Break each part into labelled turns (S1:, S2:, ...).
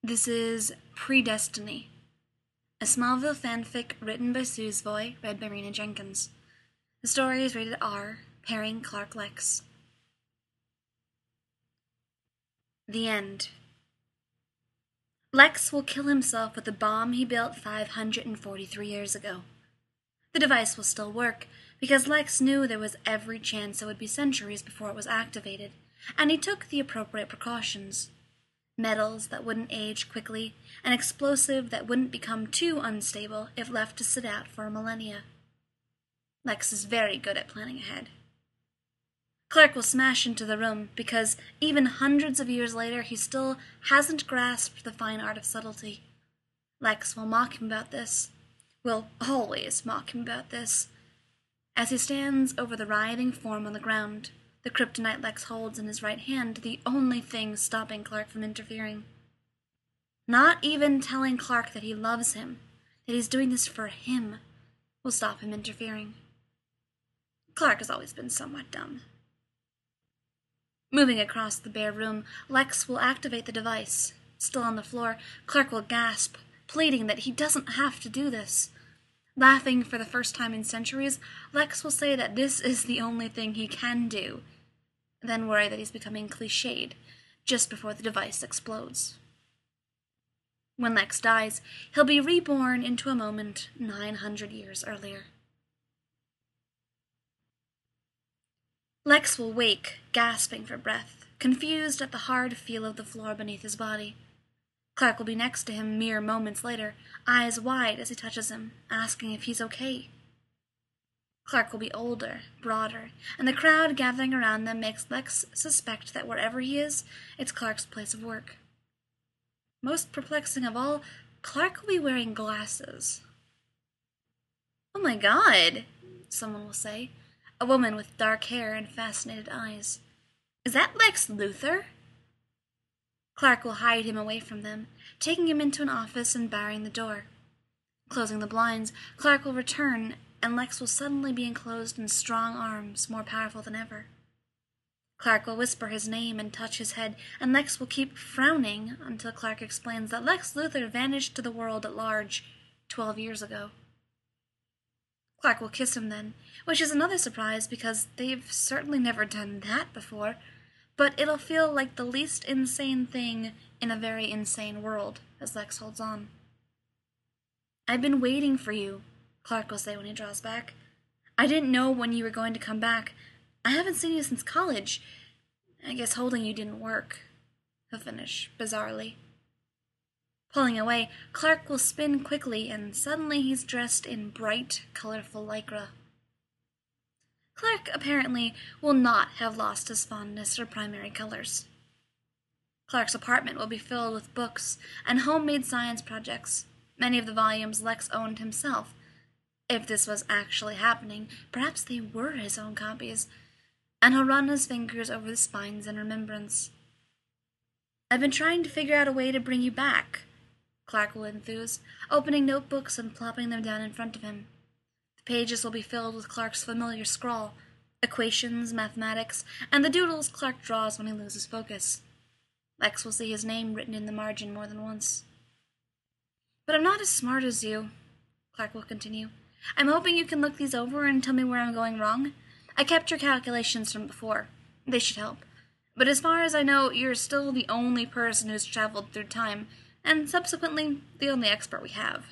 S1: This is Predestiny, a Smallville fanfic written by Suzvoy, read by Rena Jenkins. The story is rated R, pairing Clark Lex. The end. Lex will kill himself with the bomb he built 543 years ago. The device will still work, because Lex knew there was every chance it would be centuries before it was activated, and he took the appropriate precautions. Metals that wouldn't age quickly, an explosive that wouldn't become too unstable if left to sit out for a millennia. Lex is very good at planning ahead. Clark will smash into the room because even hundreds of years later he still hasn't grasped the fine art of subtlety. Lex will mock him about this. Will always mock him about this. As he stands over the writhing form on the ground, the kryptonite Lex holds in his right hand, the only thing stopping Clark from interfering. Not even telling Clark that he loves him, that he's doing this for him, will stop him interfering. Clark has always been somewhat dumb. Moving across the bare room, Lex will activate the device. Still on the floor, Clark will gasp, pleading that he doesn't have to do this. Laughing for the first time in centuries, Lex will say that this is the only thing he can do, then worry that he's becoming cliched just before the device explodes. When Lex dies, he'll be reborn into a moment 900 years earlier. Lex will wake, gasping for breath, confused at the hard feel of the floor beneath his body. Clark will be next to him mere moments later, eyes wide as he touches him, asking if he's okay. Clark will be older, broader, and the crowd gathering around them makes Lex suspect that wherever he is, it's Clark's place of work. Most perplexing of all, Clark will be wearing glasses. "Oh my God," someone will say, a woman with dark hair and fascinated eyes. "Is that Lex Luthor?" Clark will hide him away from them, taking him into an office and barring the door. Closing the blinds, Clark will return, and Lex will suddenly be enclosed in strong arms, more powerful than ever. Clark will whisper his name and touch his head, and Lex will keep frowning until Clark explains that Lex Luthor vanished to the world at large 12 years ago. Clark will kiss him then, which is another surprise because they've certainly never done that before, but it'll feel like the least insane thing in a very insane world as Lex holds on. "I've been waiting for you," Clark will say when he draws back. "I didn't know when you were going to come back. I haven't seen you since college. I guess holding you didn't work," he'll finish, bizarrely. Pulling away, Clark will spin quickly, and suddenly he's dressed in bright, colorful lycra. Clark apparently will not have lost his fondness for primary colors. Clark's apartment will be filled with books and homemade science projects, many of the volumes Lex owned himself. If this was actually happening, perhaps they were his own copies, and he'll run his fingers over the spines in remembrance. "I've been trying to figure out a way to bring you back," Clark will enthuse, opening notebooks and plopping them down in front of him. The pages will be filled with Clark's familiar scrawl, equations, mathematics, and the doodles Clark draws when he loses focus. Lex will see his name written in the margin more than once. "But I'm not as smart as you," Clark will continue. "I'm hoping you can look these over and tell me where I'm going wrong. I kept your calculations from before. They should help. But as far as I know, you're still the only person who's traveled through time, and subsequently, the only expert we have."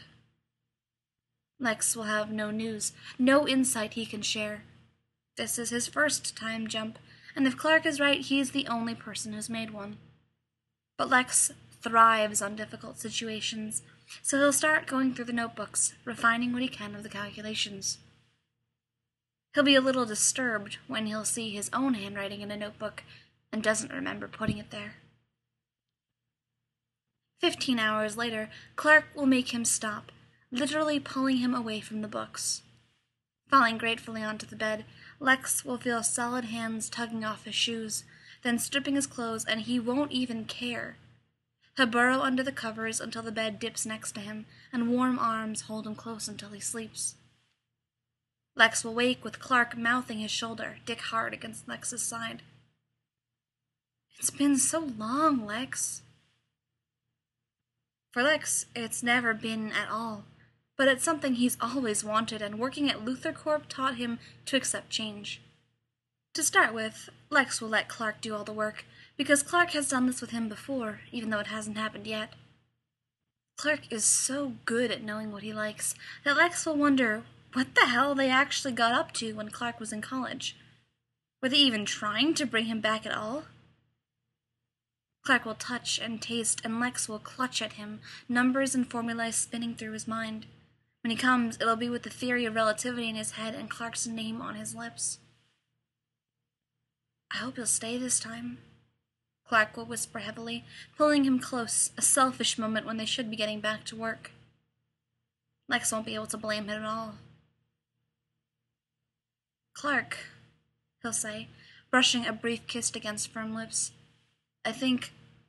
S1: Lex will have no news, no insight he can share. This is his first time jump, and if Clark is right, he's the only person who's made one. But Lex thrives on difficult situations, so he'll start going through the notebooks, refining what he can of the calculations. He'll be a little disturbed when he'll see his own handwriting in a notebook and doesn't remember putting it there. 15 hours later, Clark will make him stop, literally pulling him away from the books. Falling gratefully onto the bed, Lex will feel solid hands tugging off his shoes, then stripping his clothes, and he won't even care. He'll burrow under the covers until the bed dips next to him, and warm arms hold him close until he sleeps. Lex will wake with Clark mouthing his shoulder, dick hard against Lex's side. "It's been so long, Lex." For Lex, it's never been at all, but it's something he's always wanted, and working at Luthor Corp taught him to accept change. To start with, Lex will let Clark do all the work, because Clark has done this with him before, even though it hasn't happened yet. Clark is so good at knowing what he likes that Lex will wonder what the hell they actually got up to when Clark was in college. Were they even trying to bring him back at all? Clark will touch and taste, and Lex will clutch at him, numbers and formulas spinning through his mind. When he comes, it'll be with the theory of relativity in his head and Clark's name on his lips. I hope he'll stay this time, Clark will whisper heavily, pulling him close, a selfish moment when they should be getting back to work. Lex won't be able to blame him at all. Clark, he'll say, brushing a brief kiss against firm lips. I think...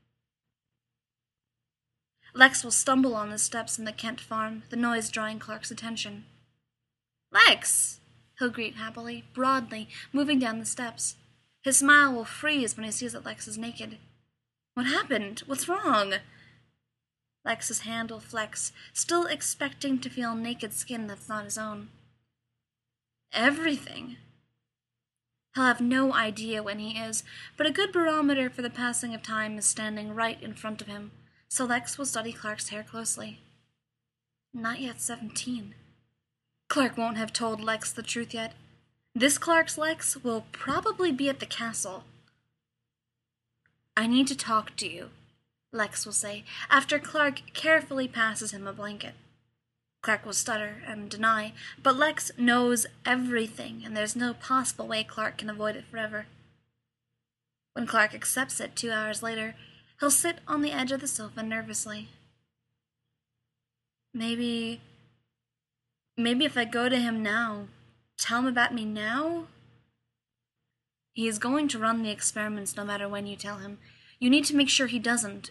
S1: Lex will stumble on the steps in the Kent farm, the noise drawing Clark's attention. Lex! He'll greet happily, broadly, moving down the steps. His smile will freeze when he sees that Lex is naked. What happened? What's wrong? Lex's hand will flex, still expecting to feel naked skin that's not his own. Everything. He'll have no idea when he is, but a good barometer for the passing of time is standing right in front of him, so Lex will study Clark's hair closely. Not yet 17. Clark won't have told Lex the truth yet. This Clark's Lex will probably be at the castle. I need to talk to you, Lex will say, after Clark carefully passes him a blanket. Clark will stutter and deny, but Lex knows everything, and there's no possible way Clark can avoid it forever. When Clark accepts it 2 hours later, he'll sit on the edge of the sofa nervously. Maybe if I go to him now, tell him about me now? He is going to run the experiments no matter when you tell him. You need to make sure he doesn't.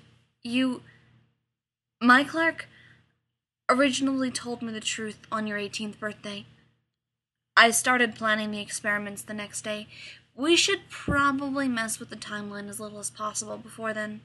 S1: My Clark originally told me the truth on your 18th birthday. I started planning the experiments the next day. We should probably mess with the timeline as little as possible before then.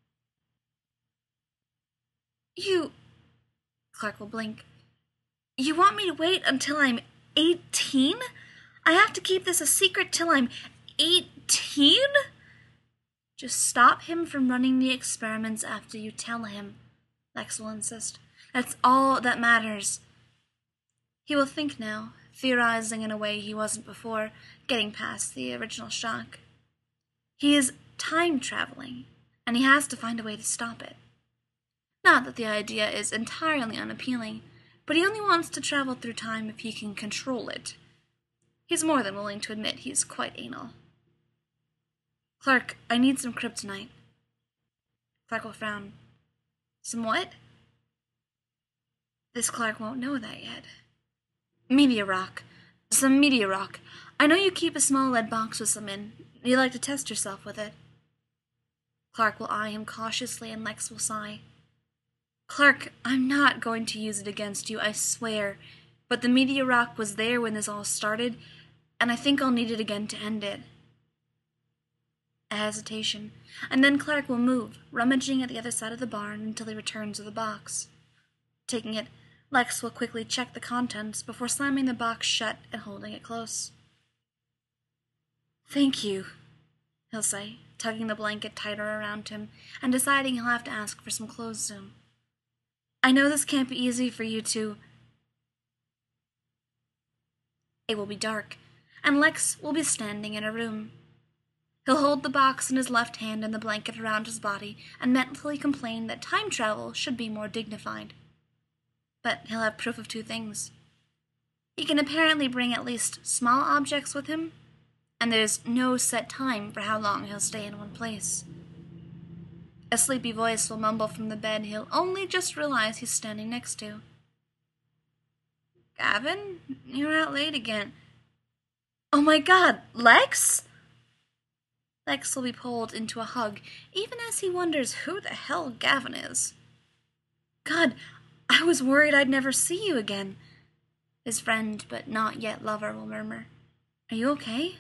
S1: Clark will blink. You want me to wait until I'm 18? I have to keep this a secret till I'm 18? Just stop him from running the experiments after you tell him, Lex will insist. That's all that matters. He will think now, theorizing in a way he wasn't before, getting past the original shock. He is time-traveling, and he has to find a way to stop it. Not that the idea is entirely unappealing, but he only wants to travel through time if he can control it. He's more than willing to admit he's quite anal. Clark, I need some kryptonite. Clark will frown. Some what? This Clark won't know that yet. Meteor rock. Some meteor rock. I know you keep a small lead box with some in. You like to test yourself with it. Clark will eye him cautiously, and Lex will sigh. Clark, I'm not going to use it against you, I swear. But the meteor rock was there when this all started, and I think I'll need it again to end it. A hesitation, and then Clark will move, rummaging at the other side of the barn until he returns with the box. Taking it, Lex will quickly check the contents before slamming the box shut and holding it close. Thank you, he'll say, tugging the blanket tighter around him and deciding he'll have to ask for some clothes soon. I know this can't be easy for you to... It will be dark, and Lex will be standing in a room. He'll hold the box in his left hand and the blanket around his body and mentally complain that time travel should be more dignified. But he'll have proof of two things. He can apparently bring at least small objects with him, and there's no set time for how long he'll stay in one place. A sleepy voice will mumble from the bed he'll only just realize he's standing next to. Gavin, you're out late again. Oh my God, Lex? Lex will be pulled into a hug, even as he wonders who the hell Gavin is. God, I was worried I'd never see you again, his friend but not yet lover will murmur. Are you okay?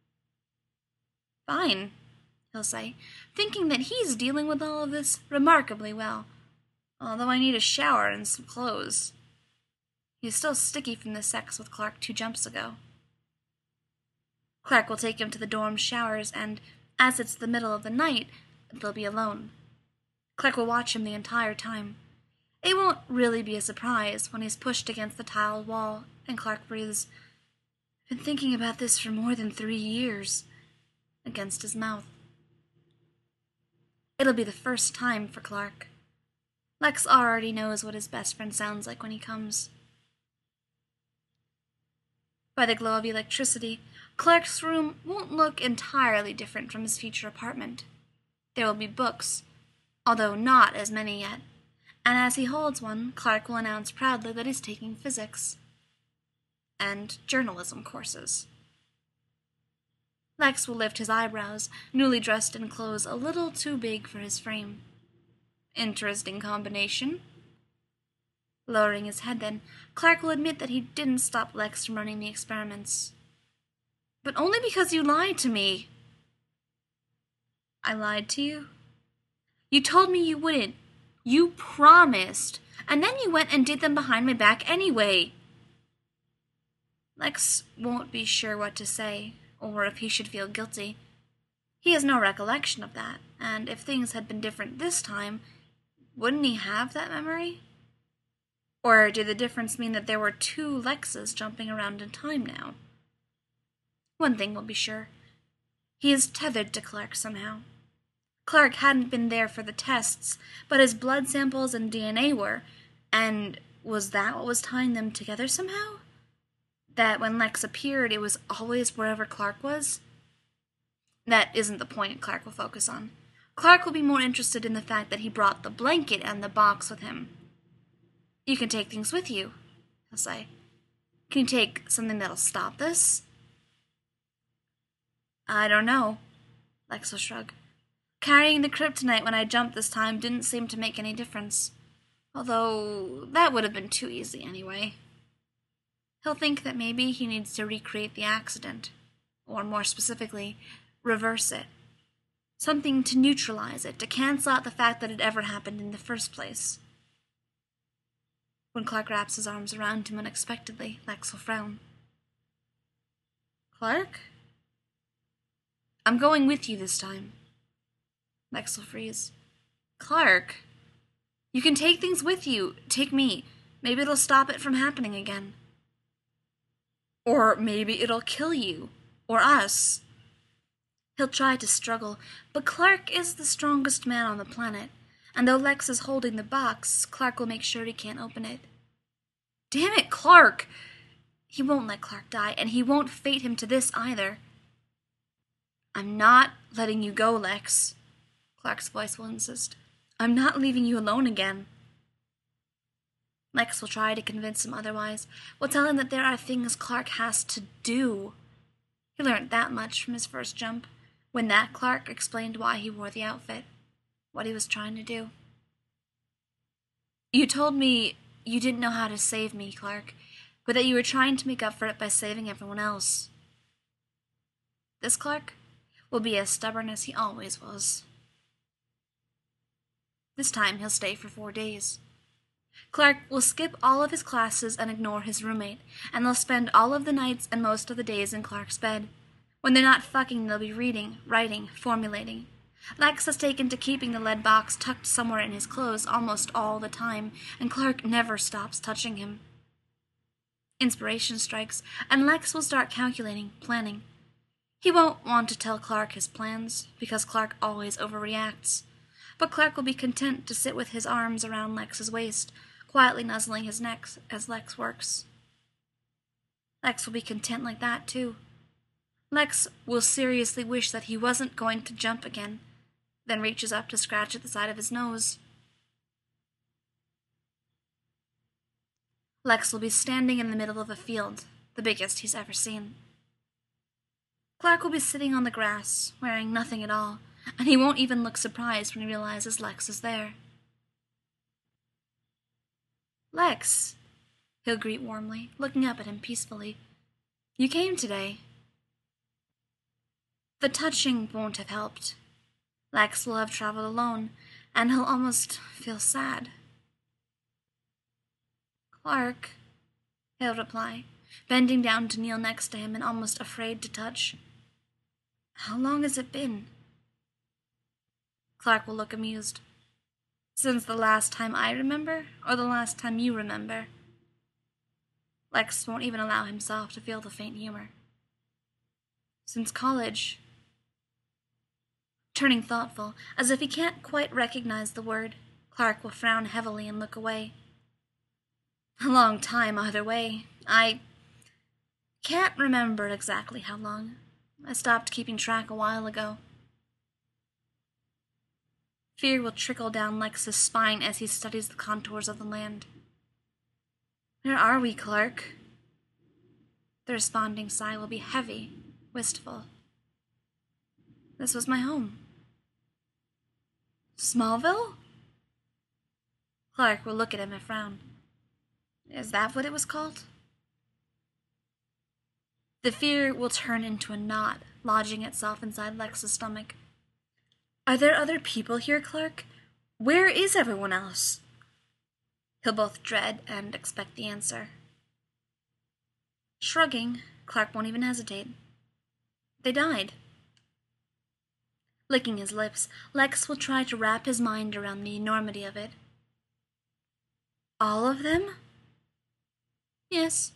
S1: Fine, he'll say, thinking that he's dealing with all of this remarkably well. although I need a shower and some clothes. He's still sticky from the sex with Clark 2 jumps ago. Clark will take him to the dorm showers, and as it's the middle of the night, they'll be alone. Clark will watch him the entire time. It won't really be a surprise when he's pushed against the tiled wall and Clark breathes, "I've been thinking about this for more than 3 years," against his mouth. It'll be the first time for Clark. Lex already knows what his best friend sounds like when he comes. By the glow of electricity, Clark's room won't look entirely different from his future apartment. There will be books, although not as many yet, and as he holds one, Clark will announce proudly that he's taking physics and journalism courses. Lex will lift his eyebrows, newly dressed in clothes a little too big for his frame. Interesting combination. Lowering his head then, Clark will admit that he didn't stop Lex from running the experiments. "But only because you lied to me." "I lied to you? You told me you wouldn't. You promised. And then you went and did them behind my back anyway." Lex won't be sure what to say, or if he should feel guilty. He has no recollection of that, and if things had been different this time, wouldn't he have that memory? Or did the difference mean that there were 2 Lexes jumping around in time now? One thing will be sure. He is tethered to Clark somehow. Clark hadn't been there for the tests, but his blood samples and DNA were, and was that what was tying them together somehow? That when Lex appeared, it was always wherever Clark was? That isn't the point Clark will focus on. Clark will be more interested in the fact that he brought the blanket and the box with him. "You can take things with you," he'll say. "Can you take something that'll stop this?" "I don't know," Lex will shrug. "Carrying the kryptonite when I jumped this time didn't seem to make any difference. Although, that would have been too easy anyway." He'll think that maybe he needs to recreate the accident, or more specifically, reverse it. Something to neutralize it, to cancel out the fact that it ever happened in the first place. When Clark wraps his arms around him unexpectedly, Lex will frown. "Clark? I'm going with you this time." Lex will freeze. "Clark? You can take things with you. Take me. Maybe it'll stop it from happening again. Or maybe it'll kill you. Or us." He'll try to struggle, but Clark is the strongest man on the planet, and though Lex is holding the box, Clark will make sure he can't open it. "Damn it, Clark!" He won't let Clark die, and he won't fate him to this either. "I'm not letting you go, Lex," Clark's voice will insist. "I'm not leaving you alone again." Lex will try to convince him otherwise, will tell him that there are things Clark has to do. He learned that much from his first jump, when that Clark explained why he wore the outfit, what he was trying to do. "You told me you didn't know how to save me, Clark, but that you were trying to make up for it by saving everyone else." This Clark will be as stubborn as he always was. This time he'll stay for 4 days. Clark will skip all of his classes and ignore his roommate, and they'll spend all of the nights and most of the days in Clark's bed. When they're not fucking, they'll be reading, writing, formulating. Lex has taken to keeping the lead box tucked somewhere in his clothes almost all the time, and Clark never stops touching him. Inspiration strikes, and Lex will start calculating, planning. He won't want to tell Clark his plans, because Clark always overreacts. But Clark will be content to sit with his arms around Lex's waist, quietly nuzzling his neck as Lex works. Lex will be content like that, too. Lex will seriously wish that he wasn't going to jump again, then reaches up to scratch at the side of his nose. Lex will be standing in the middle of a field, the biggest he's ever seen. Clark will be sitting on the grass, wearing nothing at all, and he won't even look surprised when he realizes Lex is there. "Lex," he'll greet warmly, looking up at him peacefully. "You came today." The touching won't have helped. Lex will have traveled alone, and he'll almost feel sad. Clark, he'll reply, bending down to kneel next to him and almost afraid to touch. How long has it been? Clark will look amused. Since the last time I remember, or the last time you remember? Lex won't even allow himself to feel the faint humor. Since college. Turning thoughtful, as if he can't quite recognize the word, Clark will frown heavily and look away. A long time either way. I can't remember exactly how long. I stopped keeping track a while ago. Fear will trickle down Lex's spine as he studies the contours of the land. Where are we, Clark? The responding sigh will be heavy, wistful. This was my home. Smallville? Clark will look at him and frown. Is that what it was called? The fear will turn into a knot, lodging itself inside Lex's stomach. Are there other people here, Clark? Where is everyone else? He'll both dread and expect the answer. Shrugging, Clark won't even hesitate. They died. Licking his lips, Lex will try to wrap his mind around the enormity of it. All of them? Yes.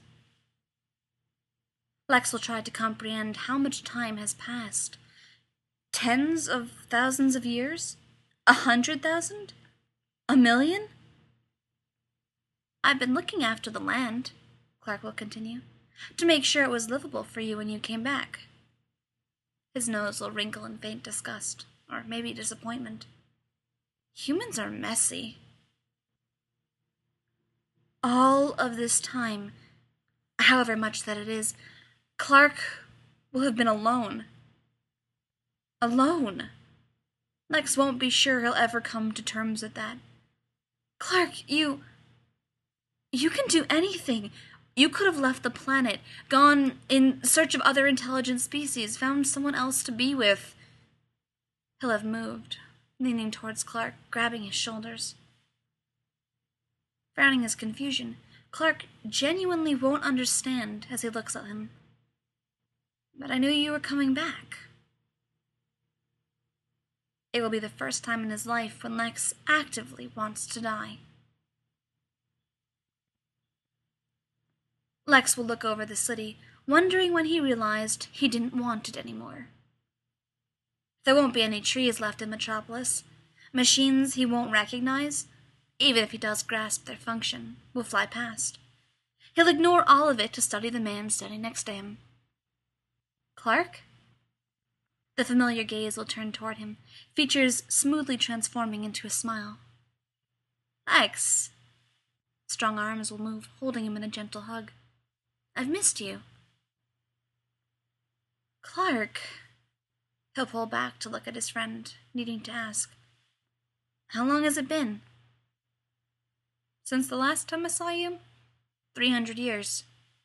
S1: Lex will try to comprehend how much time has passed. Tens of thousands of years? 100,000? 1,000,000? I've been looking after the land, Clark will continue, to make sure it was livable for you when you came back. His nose will wrinkle in faint disgust, or maybe disappointment. Humans are messy. All of this time, however much that it is, Clark will have been alone. Alone. Lex won't be sure he'll ever come to terms with that. Clark, you can do anything. You could have left the planet, gone in search of other intelligent species, found someone else to be with. He'll have moved, leaning towards Clark, grabbing his shoulders. Frowning his confusion, Clark genuinely won't understand as he looks at him. But I knew you were coming back. It will be the first time in his life when Lex actively wants to die. Lex will look over the city, wondering when he realized he didn't want it anymore. There won't be any trees left in Metropolis. Machines he won't recognize, even if he does grasp their function, will fly past. He'll ignore all of it to study the man standing next to him. Clark? The familiar gaze will turn toward him, features smoothly transforming into a smile. Lex. Strong arms will move, holding him in a gentle hug. I've missed you. Clark. He'll pull back to look at his friend, needing to ask, how long has it been? Since the last time I saw you? 300 years.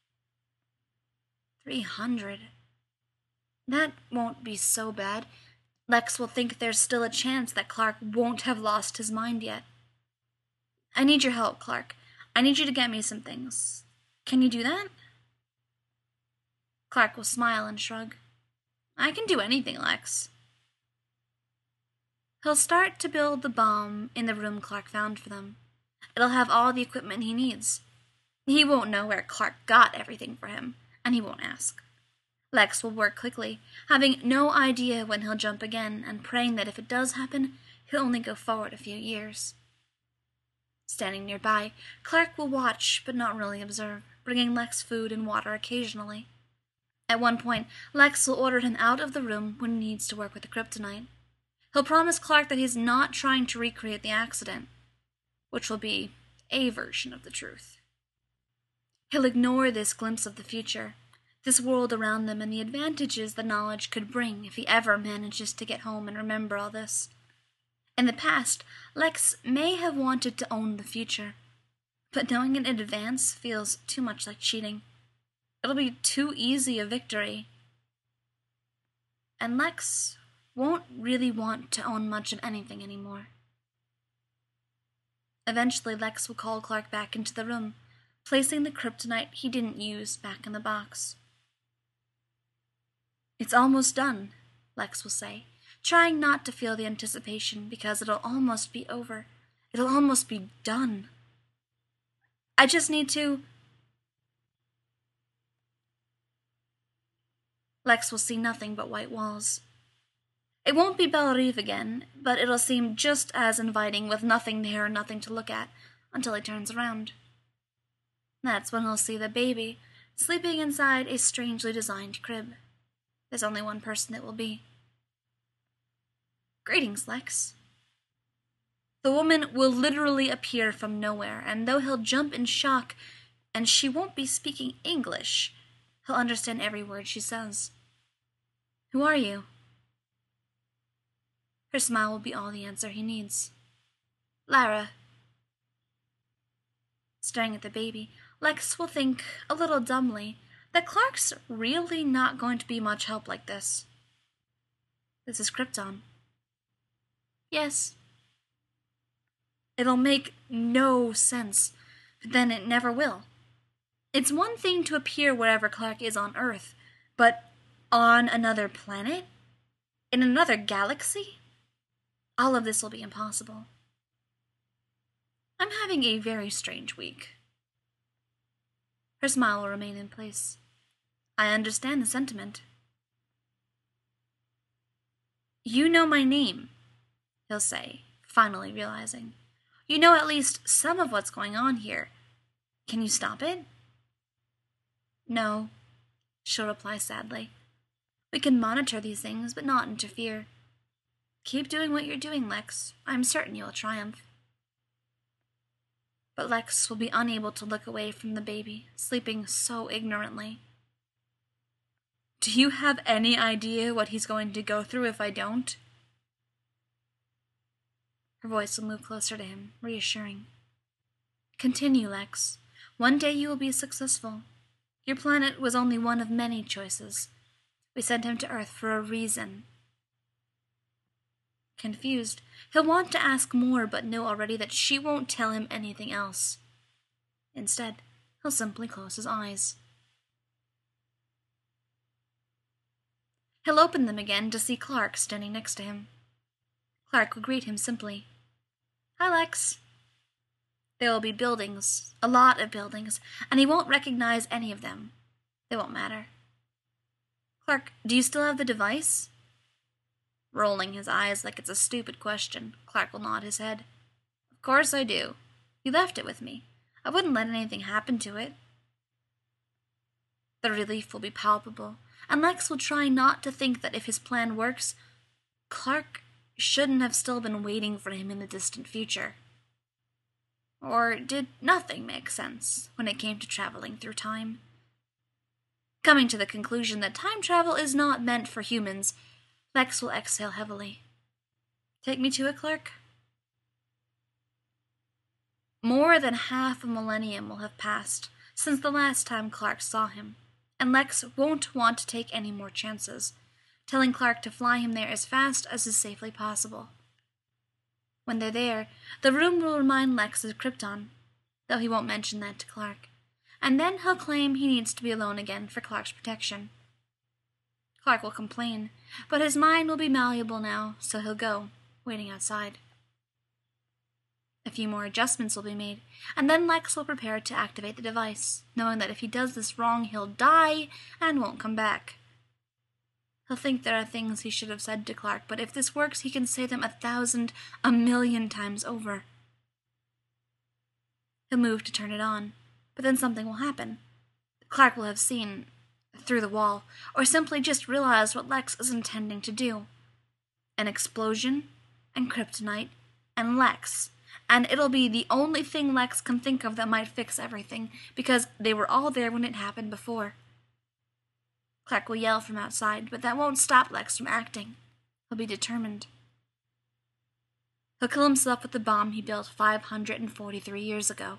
S1: 300? That won't be so bad. Lex will think there's still a chance that Clark won't have lost his mind yet. I need your help, Clark. I need you to get me some things. Can you do that? Clark will smile and shrug. I can do anything, Lex. He'll start to build the bomb in the room Clark found for them. It'll have all the equipment he needs. He won't know where Clark got everything for him, and he won't ask. Lex will work quickly, having no idea when he'll jump again, and praying that if it does happen, he'll only go forward a few years. Standing nearby, Clark will watch but not really observe, bringing Lex food and water occasionally. At one point, Lex will order him out of the room when he needs to work with the kryptonite. He'll promise Clark that he's not trying to recreate the accident, which will be a version of the truth. He'll ignore this glimpse of the future, this world around them, and the advantages the knowledge could bring if he ever manages to get home and remember all this. In the past, Lex may have wanted to own the future, but knowing it in advance feels too much like cheating. It'll be too easy a victory. And Lex won't really want to own much of anything anymore. Eventually, Lex will call Clark back into the room, placing the kryptonite he didn't use back in the box. "It's almost done," Lex will say, trying not to feel the anticipation because it'll almost be over. It'll almost be done. "I just need to..." Lex will see nothing but white walls. It won't be Belle Reve again, but it'll seem just as inviting with nothing there and nothing to look at until he turns around. That's when he'll see the baby sleeping inside a strangely designed crib. There's only one person it will be. "Greetings, Lex." The woman will literally appear from nowhere, and though he'll jump in shock and she won't be speaking English, he'll understand every word she says. "Who are you?" Her smile will be all the answer he needs. "Lara." Staring at the baby, Lex will think, a little dumbly, that Clark's really not going to be much help like this. "This is Krypton." "Yes." It'll make no sense, but then it never will. It's one thing to appear wherever Clark is on Earth, but on another planet? In another galaxy? All of this will be impossible. "I'm having a very strange week." Her smile will remain in place. "I understand the sentiment." "You know my name," he'll say, finally realizing. "You know at least some of what's going on here. Can you stop it?" "No," she'll reply sadly. "We can monitor these things, but not interfere. Keep doing what you're doing, Lex. I'm certain you'll triumph." But Lex will be unable to look away from the baby, sleeping so ignorantly. "Do you have any idea what he's going to go through if I don't?" Her voice will move closer to him, reassuring. "Continue, Lex. One day you will be successful. Your planet was only one of many choices. We sent him to Earth for a reason." Confused, he'll want to ask more, but know already that she won't tell him anything else. Instead, he'll simply close his eyes. He'll open them again to see Clark standing next to him. Clark will greet him simply. "Hi, Lex." There will be buildings, a lot of buildings, and he won't recognize any of them. They won't matter. "Clark, do you still have the device?" Rolling his eyes like it's a stupid question, Clark will nod his head. "Of course I do. You left it with me. I wouldn't let anything happen to it." The relief will be palpable, and Lex will try not to think that if his plan works, Clark shouldn't have still been waiting for him in the distant future. Or did nothing make sense when it came to traveling through time? Coming to the conclusion that time travel is not meant for humans, Lex will exhale heavily. "Take me to it, Clark?" More than half a millennium will have passed since the last time Clark saw him, and Lex won't want to take any more chances, telling Clark to fly him there as fast as is safely possible. When they're there, the room will remind Lex of Krypton, though he won't mention that to Clark, and then he'll claim he needs to be alone again for Clark's protection. Clark will complain, but his mind will be malleable now, so he'll go, waiting outside. A few more adjustments will be made, and then Lex will prepare to activate the device, knowing that if he does this wrong, he'll die and won't come back. He'll think there are things he should have said to Clark, but if this works, he can say them 1,000, 1,000,000 times over. He'll move to turn it on, but then something will happen. Clark will have seen through the wall, or simply just realized what Lex is intending to do. An explosion, and kryptonite, and Lex, and it'll be the only thing Lex can think of that might fix everything, because they were all there when it happened before. Clark will yell from outside, but that won't stop Lex from acting. He'll be determined. He'll kill himself with the bomb he built 543 years ago.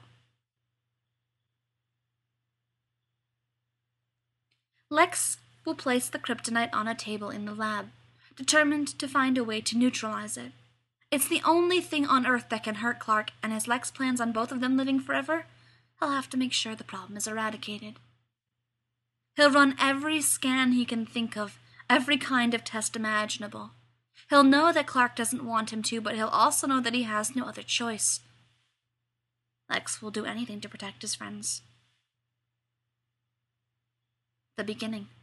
S1: Lex will place the kryptonite on a table in the lab, determined to find a way to neutralize it. It's the only thing on Earth that can hurt Clark, and as Lex plans on both of them living forever, he'll have to make sure the problem is eradicated. He'll run every scan he can think of, every kind of test imaginable. He'll know that Clark doesn't want him to, but he'll also know that he has no other choice. Lex will do anything to protect his friends. The beginning.